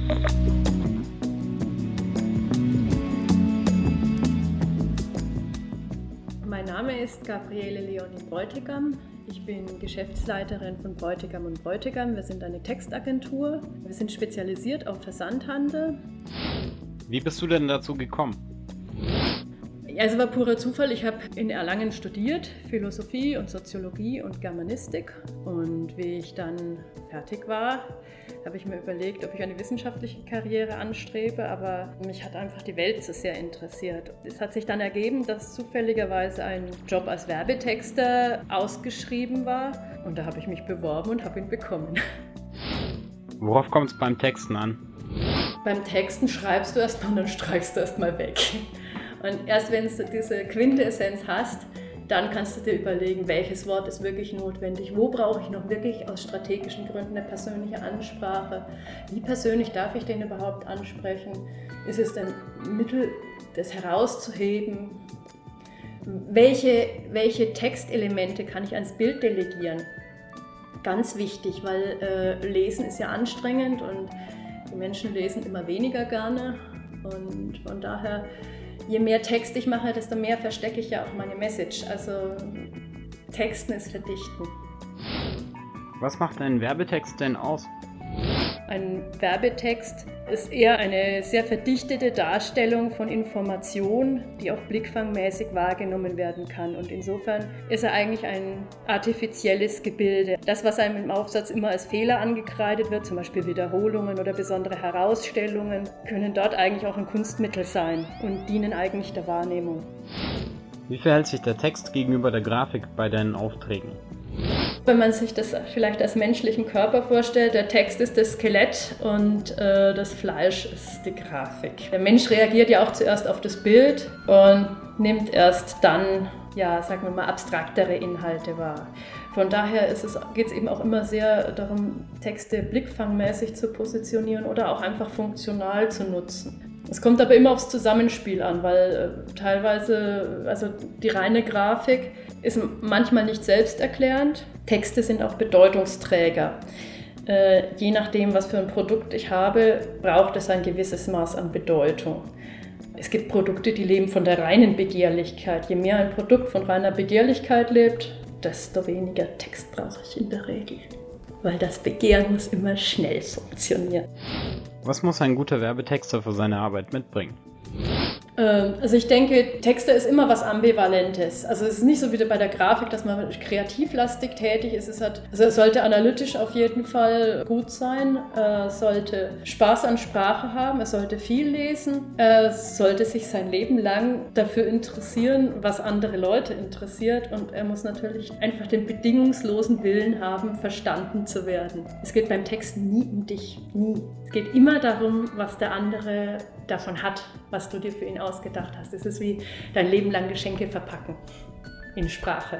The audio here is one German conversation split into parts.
Mein Name ist Gabriele Leonie Bräutigam. Ich bin Geschäftsleiterin von Bräutigam & Bräutigam. Wir sind eine Textagentur. Wir sind spezialisiert auf Versandhandel. Wie bist du denn dazu gekommen? Es war purer Zufall. Ich habe in Erlangen studiert, Philosophie und Soziologie und Germanistik. Und wie ich dann fertig war, habe ich mir überlegt, ob ich eine wissenschaftliche Karriere anstrebe, aber mich hat einfach die Welt so sehr interessiert. Es hat sich dann ergeben, dass zufälligerweise ein Job als Werbetexter ausgeschrieben war und da habe ich mich beworben und habe ihn bekommen. Worauf kommt es beim Texten an? Beim Texten schreibst du erstmal und dann streichst du erstmal weg. Und erst wenn du diese Quintessenz hast, dann kannst du dir überlegen, welches Wort ist wirklich notwendig, wo brauche ich noch wirklich aus strategischen Gründen eine persönliche Ansprache, wie persönlich darf ich den überhaupt ansprechen, ist es ein Mittel, das herauszuheben, welche Textelemente kann ich ans Bild delegieren. Ganz wichtig, weil Lesen ist ja anstrengend und die Menschen lesen immer weniger gerne und von daher je mehr Text ich mache, desto mehr verstecke ich ja auch meine Message. Also Texten ist verdichten. Was macht ein Werbetext denn aus? Ein Werbetext ist eher eine sehr verdichtete Darstellung von Information, die auch blickfangmäßig wahrgenommen werden kann. Und insofern ist er eigentlich ein artifizielles Gebilde. Das, was einem im Aufsatz immer als Fehler angekreidet wird, zum Beispiel Wiederholungen oder besondere Herausstellungen, können dort eigentlich auch ein Kunstmittel sein und dienen eigentlich der Wahrnehmung. Wie verhält sich der Text gegenüber der Grafik bei deinen Aufträgen? Wenn man sich das vielleicht als menschlichen Körper vorstellt, der Text ist das Skelett und das Fleisch ist die Grafik. Der Mensch reagiert ja auch zuerst auf das Bild und nimmt erst dann, ja, sagen wir mal, abstraktere Inhalte wahr. Von daher geht es eben auch immer sehr darum, Texte blickfangmäßig zu positionieren oder auch einfach funktional zu nutzen. Es kommt aber immer aufs Zusammenspiel an, weil teilweise, also die reine Grafik ist manchmal nicht selbsterklärend. Texte sind auch Bedeutungsträger. Je nachdem, was für ein Produkt ich habe, braucht es ein gewisses Maß an Bedeutung. Es gibt Produkte, die leben von der reinen Begehrlichkeit. Je mehr ein Produkt von reiner Begehrlichkeit lebt, desto weniger Text brauche ich in der Regel. Weil das Begehren muss immer schnell funktionieren. Was muss ein guter Werbetexter für seine Arbeit mitbringen? Also ich denke, Texte ist immer was Ambivalentes. Also es ist nicht so wie bei der Grafik, dass man kreativlastig tätig ist. Es sollte analytisch auf jeden Fall gut sein, sollte Spaß an Sprache haben, es sollte viel lesen, es sollte sich sein Leben lang dafür interessieren, was andere Leute interessiert und er muss natürlich einfach den bedingungslosen Willen haben, verstanden zu werden. Es geht beim Texten nie um dich, nie. Es geht immer darum, was der andere davon hat, was du dir für ihn ausgedacht hast. Es ist wie dein Leben lang Geschenke verpacken in Sprache.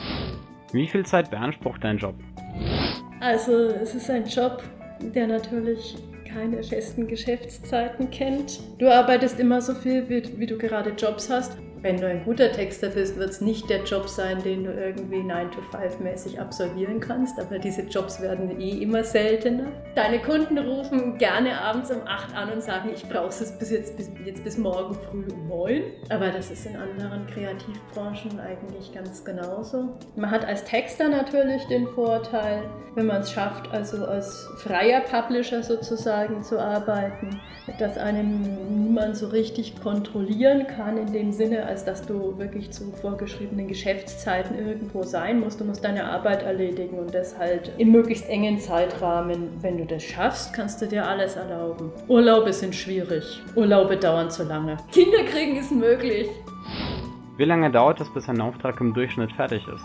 Wie viel Zeit beansprucht dein Job? Also es ist ein Job, der natürlich keine festen Geschäftszeiten kennt. Du arbeitest immer so viel, wie du gerade Jobs hast. Wenn du ein guter Texter bist, wird es nicht der Job sein, den du irgendwie 9-to-5-mäßig absolvieren kannst, aber diese Jobs werden immer seltener. Deine Kunden rufen gerne abends um 8 an und sagen, ich brauche es bis morgen früh um 9. Aber das ist in anderen Kreativbranchen eigentlich ganz genauso. Man hat als Texter natürlich den Vorteil, wenn man es schafft, also als freier Publisher sozusagen zu arbeiten, dass einem niemand so richtig kontrollieren kann in dem Sinne, als dass du wirklich zu vorgeschriebenen Geschäftszeiten irgendwo sein musst. Du musst deine Arbeit erledigen und das halt im möglichst engen Zeitrahmen. Wenn du das schaffst, kannst du dir alles erlauben. Urlaube sind schwierig. Urlaube dauern zu lange. Kinder kriegen ist möglich. Wie lange dauert es, bis ein Auftrag im Durchschnitt fertig ist?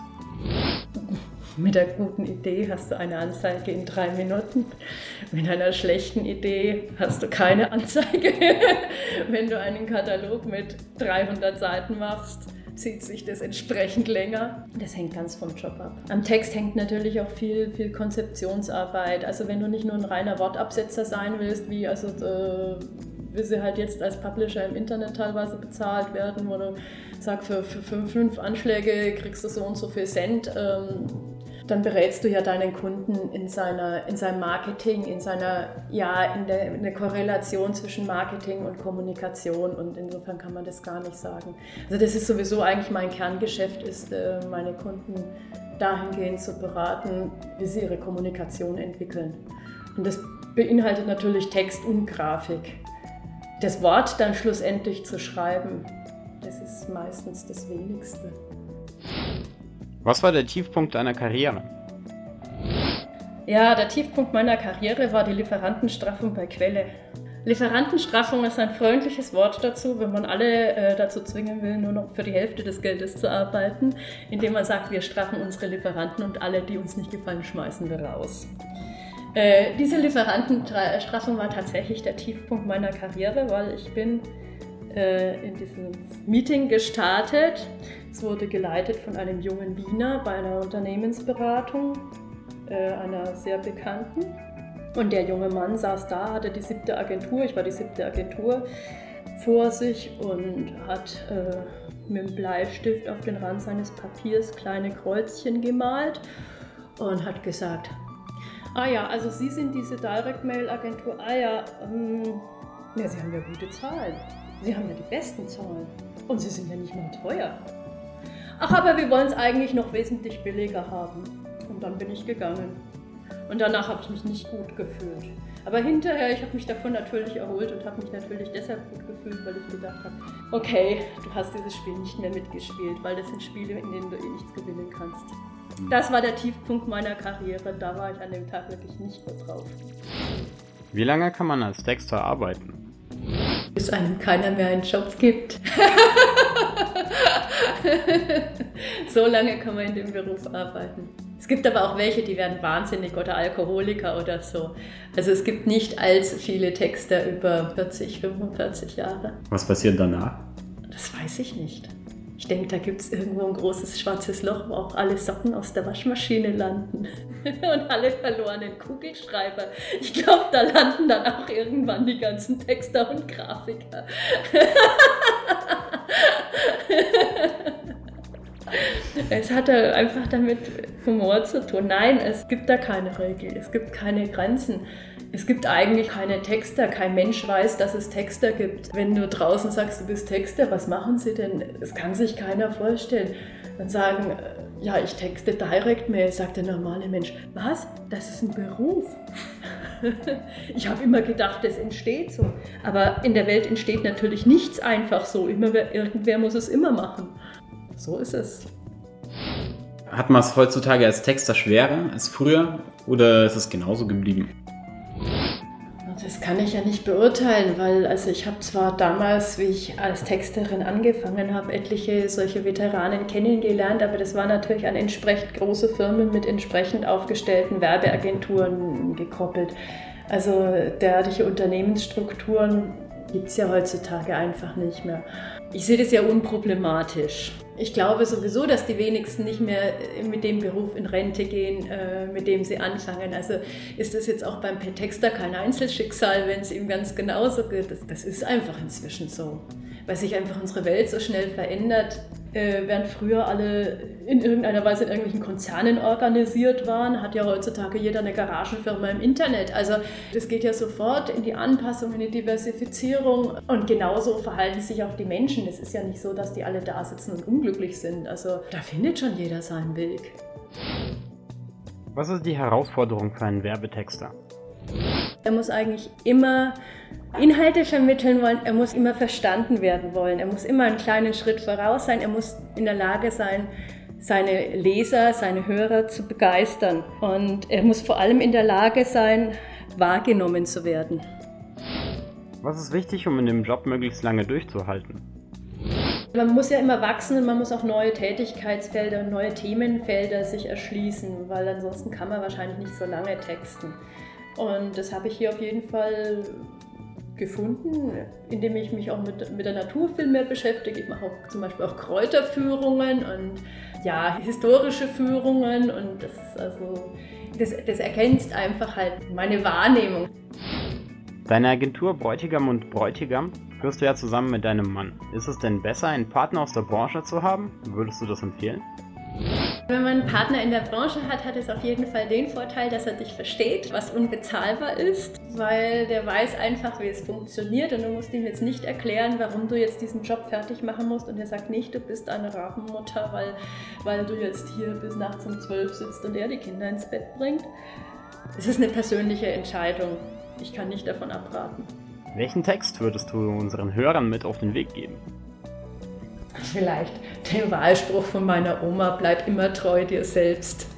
Mit einer guten Idee hast du eine Anzeige in 3 Minuten. Mit einer schlechten Idee hast du keine Anzeige. Wenn du einen Katalog mit 300 Seiten machst, zieht sich das entsprechend länger. Das hängt ganz vom Job ab. Am Text hängt natürlich auch viel Konzeptionsarbeit. Also wenn du nicht nur ein reiner Wortabsetzer sein willst, wie sie halt jetzt als Publisher im Internet teilweise bezahlt werden, wo du sagst, für 5 Anschläge kriegst du so und so viel Cent. dann berätst du ja deinen Kunden in seinem Marketing, in der Korrelation zwischen Marketing und Kommunikation, und insofern kann man das gar nicht sagen. Also das ist sowieso eigentlich mein Kerngeschäft, ist meine Kunden dahingehend zu beraten, wie sie ihre Kommunikation entwickeln. Und das beinhaltet natürlich Text und Grafik. Das Wort dann schlussendlich zu schreiben, das ist meistens das Wenigste. Was war der Tiefpunkt deiner Karriere? Ja, der Tiefpunkt meiner Karriere war die Lieferantenstraffung bei Quelle. Lieferantenstraffung ist ein freundliches Wort dazu, wenn man alle dazu zwingen will, nur noch für die Hälfte des Geldes zu arbeiten, indem man sagt, wir straffen unsere Lieferanten und alle, die uns nicht gefallen, schmeißen wir raus. Diese Lieferantenstraffung war tatsächlich der Tiefpunkt meiner Karriere, weil ich bin in dieses Meeting gestartet. Es wurde geleitet von einem jungen Wiener bei einer Unternehmensberatung, einer sehr bekannten. Und der junge Mann saß da, hatte die 7. Agentur, ich war die 7. Agentur, vor sich und hat mit dem Bleistift auf den Rand seines Papiers kleine Kreuzchen gemalt und hat gesagt, ah ja, also Sie sind diese Direct-Mail-Agentur, ja, Sie haben ja gute Zahlen. Sie haben ja die besten Zahlen und Sie sind ja nicht mal teuer. Ach, aber wir wollen es eigentlich noch wesentlich billiger haben. Und dann bin ich gegangen. Und danach habe ich mich nicht gut gefühlt. Aber hinterher, ich habe mich davon natürlich erholt und habe mich natürlich deshalb gut gefühlt, weil ich gedacht habe, okay, du hast dieses Spiel nicht mehr mitgespielt, weil das sind Spiele, in denen du nichts gewinnen kannst. Das war der Tiefpunkt meiner Karriere, da war ich an dem Tag wirklich nicht gut drauf. Wie lange kann man als Texter arbeiten? Bis einem keiner mehr einen Job gibt. So lange kann man in dem Beruf arbeiten. Es gibt aber auch welche, die werden wahnsinnig oder Alkoholiker oder so. Also es gibt nicht allzu viele Texter über 40, 45 Jahre. Was passiert danach? Das weiß ich nicht. Ich denke, da gibt es irgendwo ein großes schwarzes Loch, wo auch alle Socken aus der Waschmaschine landen und alle verlorenen Kugelschreiber. Ich glaube, da landen dann auch irgendwann die ganzen Texter und Grafiker. Es hat einfach damit Humor zu tun. Nein, es gibt da keine Regel, es gibt keine Grenzen. Es gibt eigentlich keine Texter, kein Mensch weiß, dass es Texter gibt. Wenn du draußen sagst, du bist Texter, was machen sie denn? Es kann sich keiner vorstellen. Dann sagen, ja, ich texte Direct-Mail, sagt der normale Mensch. Was? Das ist ein Beruf? Ich habe immer gedacht, das entsteht so. Aber in der Welt entsteht natürlich nichts einfach so. Irgendwer muss es immer machen. So ist es. Hat man es heutzutage als Texter schwerer als früher oder ist es genauso geblieben? Das kann ich ja nicht beurteilen, weil ich habe zwar damals, wie ich als Texterin angefangen habe, etliche solche Veteranen kennengelernt, aber das waren natürlich an entsprechend große Firmen mit entsprechend aufgestellten Werbeagenturen gekoppelt. Also derartige Unternehmensstrukturen gibt es ja heutzutage einfach nicht mehr. Ich sehe das ja unproblematisch. Ich glaube sowieso, dass die wenigsten nicht mehr mit dem Beruf in Rente gehen, mit dem sie anfangen. Also ist das jetzt auch beim Texter kein Einzelschicksal, wenn es ihm ganz genauso geht. Das ist einfach inzwischen so, weil sich einfach unsere Welt so schnell verändert. Während früher alle in irgendeiner Weise in irgendwelchen Konzernen organisiert waren, hat ja heutzutage jeder eine Garagenfirma im Internet. Also das geht ja sofort in die Anpassung, in die Diversifizierung und genauso verhalten sich auch die Menschen. Es ist ja nicht so, dass die alle da sitzen und unglücklich sind. Also da findet schon jeder seinen Weg. Was ist die Herausforderung für einen Werbetexter? Er muss eigentlich immer Inhalte vermitteln wollen, er muss immer verstanden werden wollen, er muss immer einen kleinen Schritt voraus sein, er muss in der Lage sein, seine Leser, seine Hörer zu begeistern. Und er muss vor allem in der Lage sein, wahrgenommen zu werden. Was ist wichtig, um in dem Job möglichst lange durchzuhalten? Man muss ja immer wachsen und man muss auch neue Tätigkeitsfelder und neue Themenfelder sich erschließen, weil ansonsten kann man wahrscheinlich nicht so lange texten. Und das habe ich hier auf jeden Fall gefunden, indem ich mich auch mit der Natur viel mehr beschäftige. Ich mache auch zum Beispiel auch Kräuterführungen und ja, historische Führungen und das ergänzt einfach halt meine Wahrnehmung. Deine Agentur Bräutigam und Bräutigam führst du ja zusammen mit deinem Mann. Ist es denn besser, einen Partner aus der Branche zu haben? Würdest du das empfehlen? Wenn man einen Partner in der Branche hat, hat es auf jeden Fall den Vorteil, dass er dich versteht, was unbezahlbar ist, weil der weiß einfach, wie es funktioniert und du musst ihm jetzt nicht erklären, warum du jetzt diesen Job fertig machen musst und er sagt nicht, du bist eine Rabenmutter, weil du jetzt hier bis nachts um 12 sitzt und er die Kinder ins Bett bringt. Es ist eine persönliche Entscheidung. Ich kann nicht davon abraten. Welchen Text würdest du unseren Hörern mit auf den Weg geben? Vielleicht den Wahlspruch von meiner Oma, bleib immer treu dir selbst.